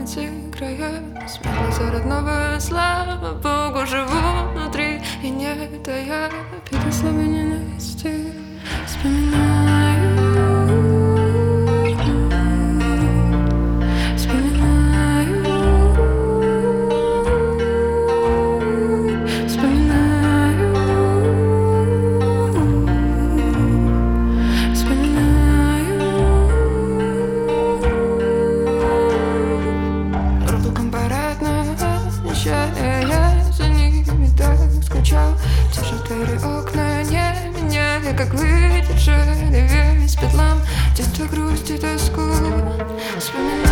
эти края. Смело за родного, слава Богу, живу внутри. И не тая обиды, слабой ненависти. Вспоминаю, вспоминаю, вспоминаю, вспоминаю. Руку компаратно, нечаянно за ними так скучал. Те же двери, окна не меняли, как выдержали весь бедлам. Детство, грусть и тоску. Вспоминаю.